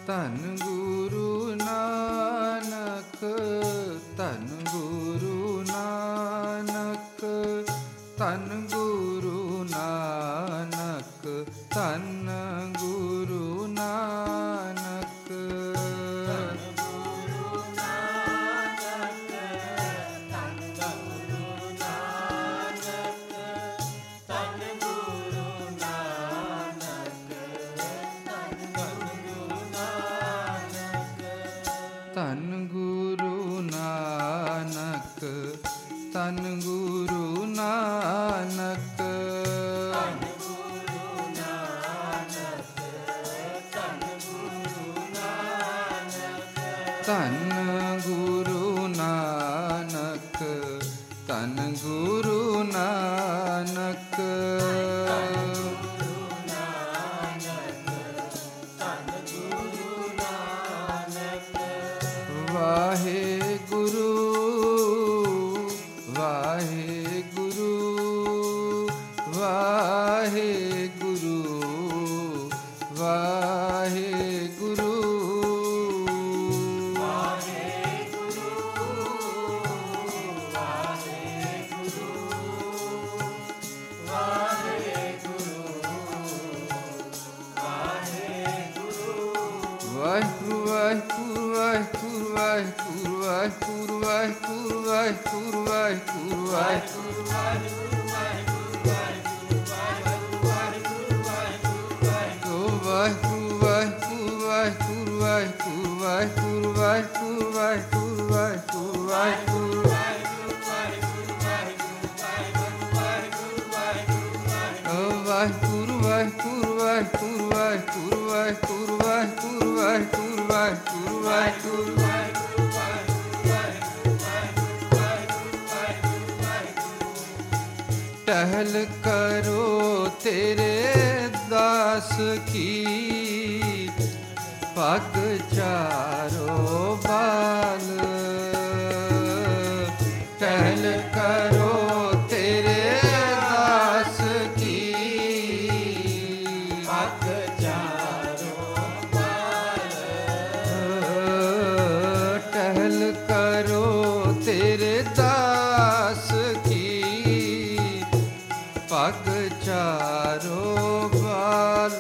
ਧੰਨ ਗੁਰੂ ਨਾਨਕ, ਧੰਨ ਗੁਰੂ ਨਾਨਕ, ਧੰਨ ਗੁਰੂ ਨਾਨਕ, ਧੰਨ ਗੁਰੂ ਨਾਨਕ। ਧੰਨ ਗੁਰੂ ਨਾਨਕ, ਧੰਨ ਗੁਰੂ ਨਾਨਕ, ਧੰਨ ਗੁਰੂ ਨਾਨਕ, ਧੰਨ ਗੁਰੂ ਨਾਨਕ, ਧੰਨ ਗੁਰੂ ਨਾਨਕ, ਧੰਨ ਗੁਰੂ ਨਾਨਕ। ਵਾਹਿਗੁਰੂ ਵਾਹਿਗੁਰੂ ਵਾਹਿਗੁਰੂ ਵਾਹਿਗੁਰੂ ਵਾਹਿਗੁਰੂ ਵਾਹਿਗੁਰੂ ਵਾਹਿਗੁਰੂ ਵਾਹਿਗੁਰੂ ਵਾਹਿਗੁਰੂ ਟਹਿਲ ਕਰੋ ਤੇਰੇ ਦਾਸ ਕੀ, ਪਗ ਚਾਰੋ ਬਾਲ। ਟਹਿਲ ਕਰੋ ਤੇਰੇ ਦਾਸ ਕੀ, ਪਗ ਚਾਰੋ ਬਾਲ। ਟਹਿਲ ਕਰੋ ਤੇਰੇ ਦਾਸ ਕੀ, ਪਗ ਚਾਰੋ ਬਾਲ।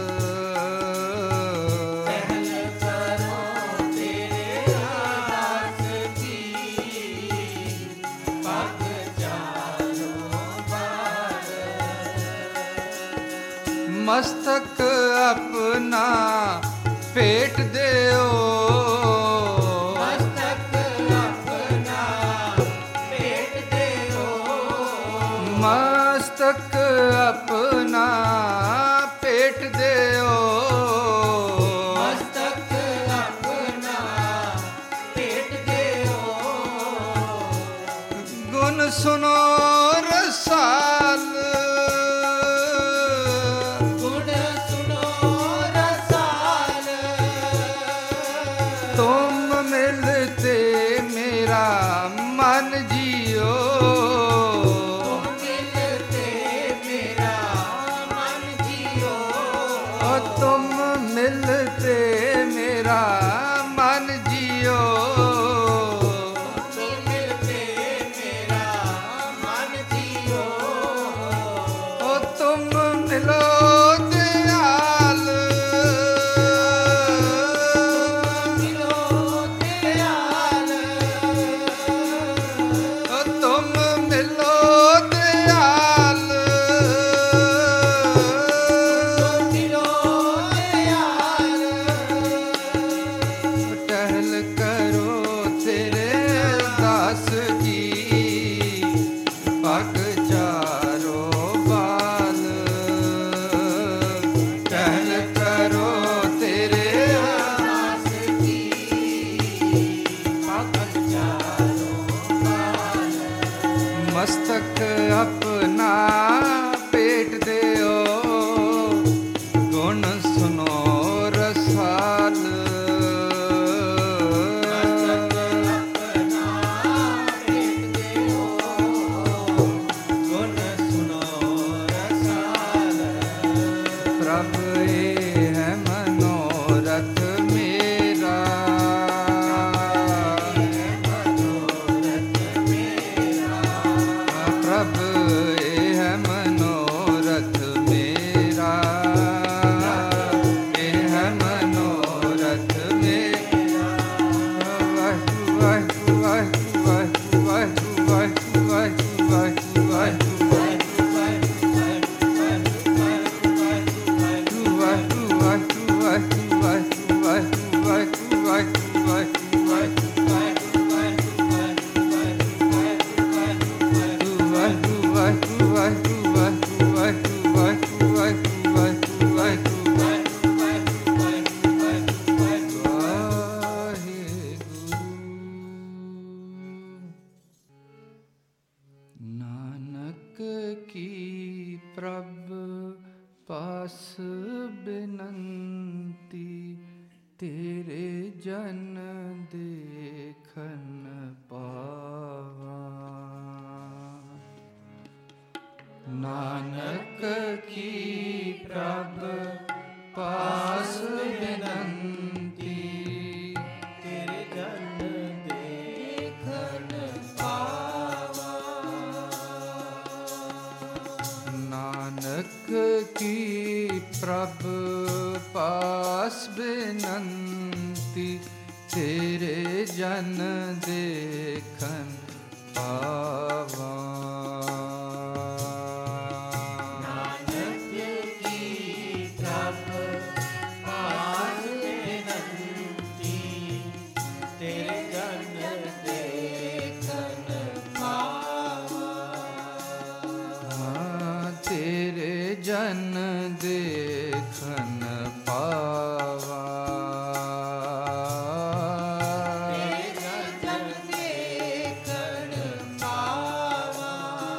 ਟਹਿਲ ਕਰੋ ਤੇਰੇ ਦਾਸ ਕੀ, ਪਗ ਚਾਰੋ ਬਾਲ। ਮਸਤਕ ਆਪਣਾ ਭੇਟ ਦਿਓ, ਮਸਤਕ ਆਪਣਾ ਭੇਟ ਦਿਓ, ਮਸਤਕ ਆਪਣਾ ਭੇਟ ਦਿਓ। ਗੁਣ ਸੁਨੋ ਰਸਾਲ, ਗੁਣ ਸੁਨੋ ਰਸਾਲ। ਤੁਮ ਮਿਲਤੇ ਮੇਰਾ ਮਨ ਜੀਓ, ਤੁਮ ਮਿਲਤੇ ਮੇਰਾ ਮਨ ਜੀਓ, ਤੁਮ ਮਿਲਤੇ ਮੇਰਾ ਮਨ ਜੀਓ। ਓ ਤੁਮ ਮਿਲੋ ਦਿਆਲ, ਮਿਲੋ ਦਿਆਲ। ਓ ਤੁਮ ਮਿਲੋ ਦਿਆਲ, पास बिनती तेरे जन देखन पावा। नानक की प्रभ पास बिनती तेरे जन देखन पावा। नानक की प्रभ पास बिनती तेरे जन देखन पावा। जन देखन पावा। जन देखन पावा।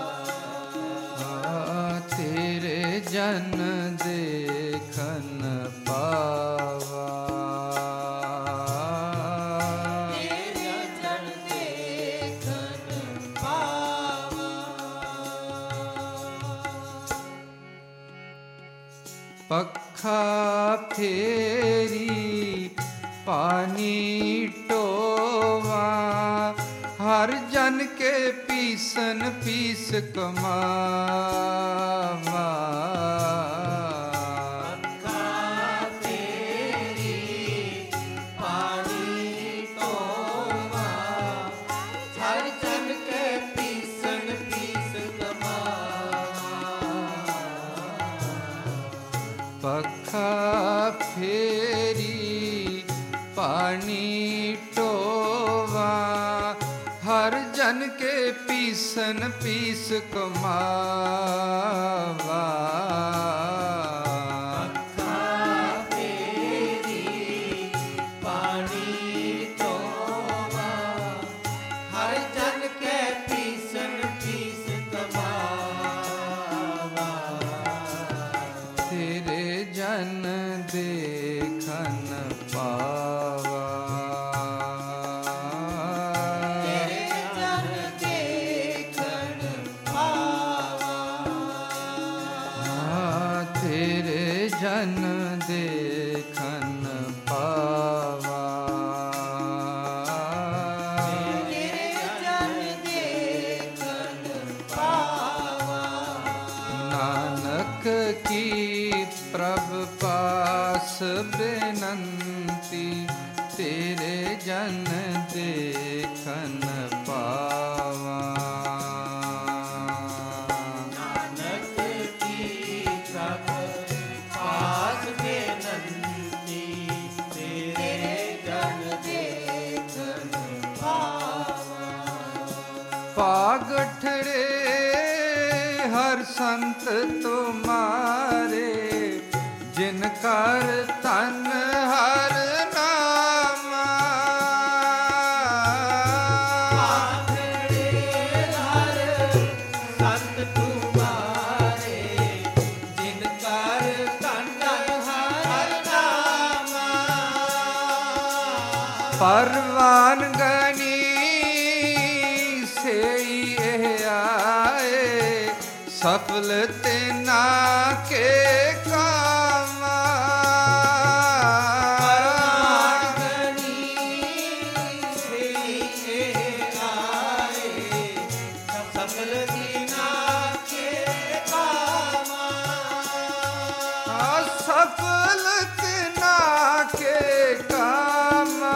तेरे जन देखन पावा। जन देखन पावा। पखा फेरी पानी टोवा हर जन के पीसन पीस कमावा। पखा फेरी पानी टोवा हर जन के पीसन पीस कमावा। पखा फेरी पानी टोवा हर जन के पीसन पीस कमावा। पखा फेरी पानी टोवा हर जन के पीसन पीस कमावा। तेरे जन देखन पावा। तेरे जन देखन पावा। तेरे जन देखन पावा। तेरे जन देखन पावा। नानक की प्रभ पास बिनती तेरे जन देखन पावा। नानक की प्रभ पास बिनती तेरे जन देखन पावा। पागठरे हर संत तुम्हारे जिनकर तन हर नामा। पागठरे हर संत तुम्हारे जिनकर तन हर नामा। परवान गनी से ये आए सफल तेना के कामा। सफल दीना के कामा। सफल तेना के कामा।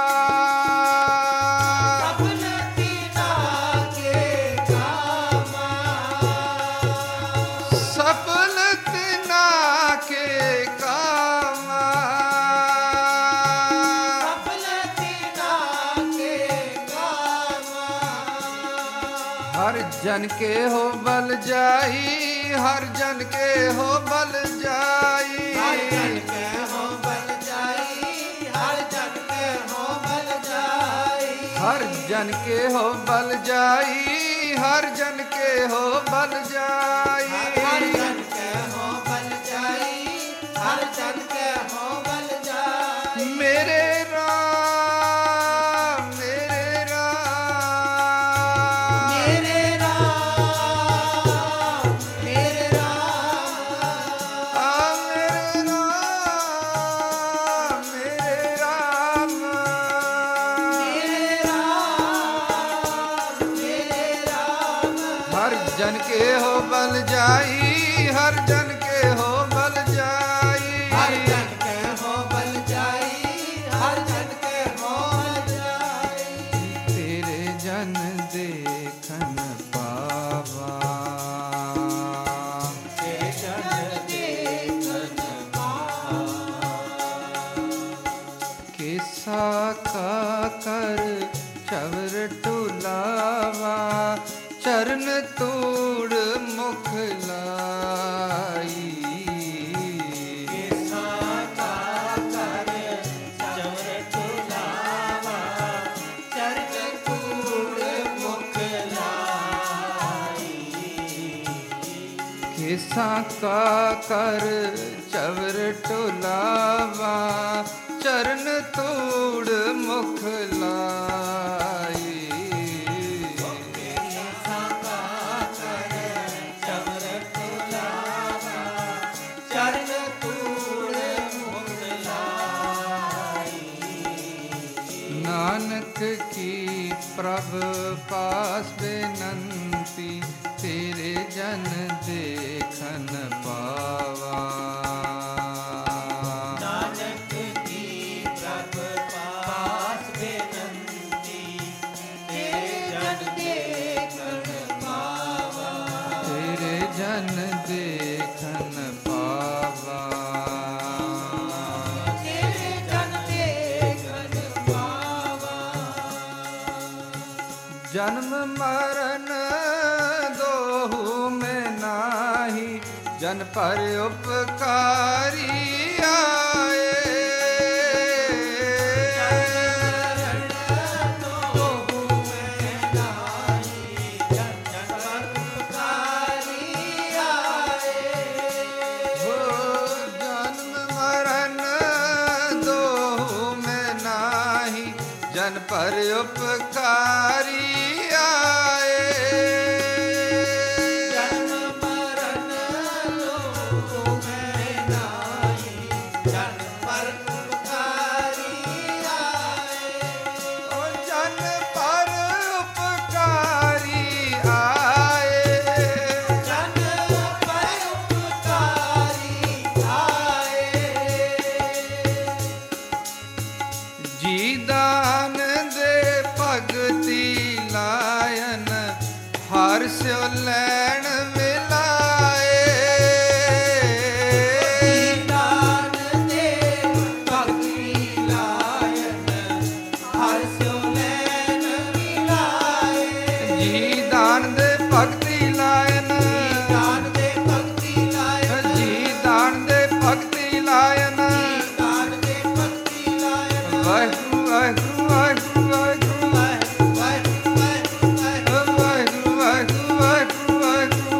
सफल दीना के कामा। सफल तेना के कामा। सफल दीना के कामा। हर जन के हो बल जाई हर जन के हो बल जाई। हर जन के हो बल जाई हर जन के हो बल जाई। हर जन के हो बल जाई हर जन के हो बल जाई। हर जन के हो बल जाई जन के हो बल जाई हर जन के हो बल जाई हर जन के हो बल जाई हर जन के हो बल जाई तेरे जन देखन पावा तेरे जन देखन पावा किसा का कर चवर टुलावा चरण तूड़ मुख लाई किसा का कर चवर टुलावा चरण तूड़ मुख लाई किसा का कर चवर टुलावा चरण तूड़ मुख लाई चरण तूड़ मुख लाई नानक की प्रभ पास बेनंती तेरे जन देखन पावा नानक की प्रभ पास बेनंती तेरे जन देखन पावा तेरे जन देखन पावा तेरे जन देखन पावा जन्म मरण दोहु में नाही जन पर उपकारी आए हो जन्म मरण दोहु में नाही जन पर उपकारी आए ओ जन पर उपकारी आए जी दान दे भगति लायन हर स्यो लैण मिलाए जी दान दे भगति लायन जी दान दे भगति लायन वाहिगुरु वाहिगुरु वाहिगुरु वाहिगुरु वाहिगुरु वाहिगुरु वाहिगुरु वाहिगुरु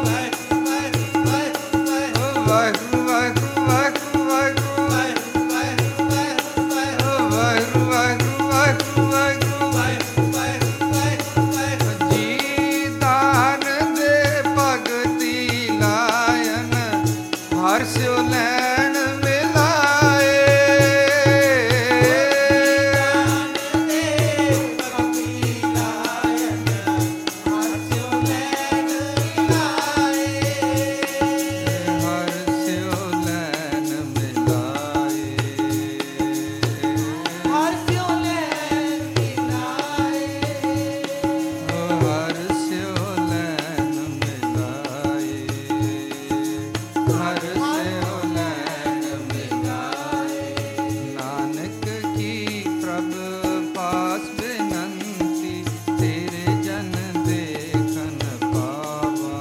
वाहिगुरु वाहिगुरु वाहिगुरु वाहिगुरु वाहिगुरु वाहिगुरु वाहिगुरु जी दान दे भगति लायन हर स्यो लैण मिलाए हर स्यो लैण मिलाए हर स्यो लैण मिलाए हर स्यो लैण मिलाए नानक की प्रभ पास बेनंती तेरे जन देखन पावा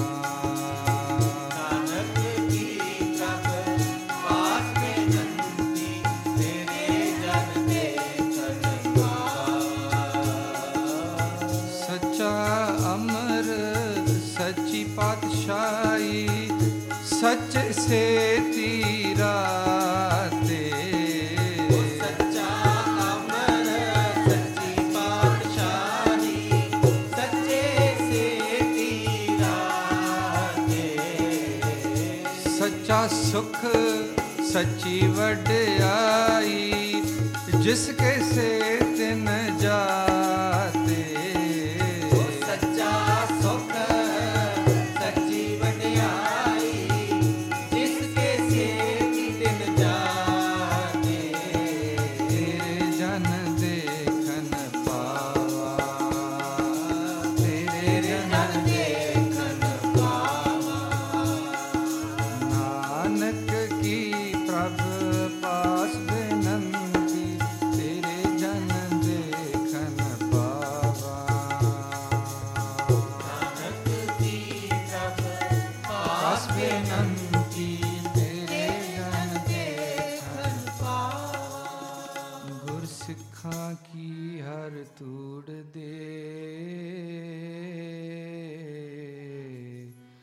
सच्चा अमर सच्ची पातशाही सच से तीरा ते सच्चा अमर सच्ची पातशाही सच्चे से तीरा दे सच्चा सुख सच्ची वड्याई जिसके से तिन जाते सच्चा सुख तूड़ दे